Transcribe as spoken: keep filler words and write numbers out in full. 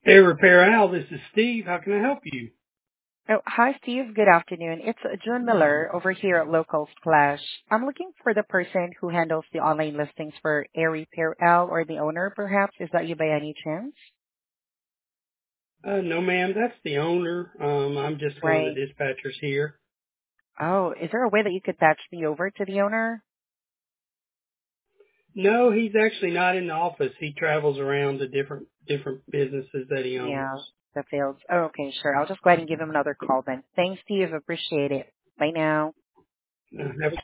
Hey, Repair Al, this is Steve. How can I help you? Oh, hi, Steve. Good afternoon. It's uh, June Miller over here at Local Splash. I'm looking for the person who handles the online listings for Air Repair L or the owner, perhaps. Is that you by any chance? Uh, no, ma'am, that's the owner. Um, I'm just one of the Right. dispatchers here. Oh, is there a way that you could patch me over to the owner? No, he's actually not in the office. He travels around to different different businesses that he owns. Yeah, the fields. Oh, okay, sure. I'll just go ahead and give him another call then. Thanks, Steve. Appreciate it. Bye now. Uh, have a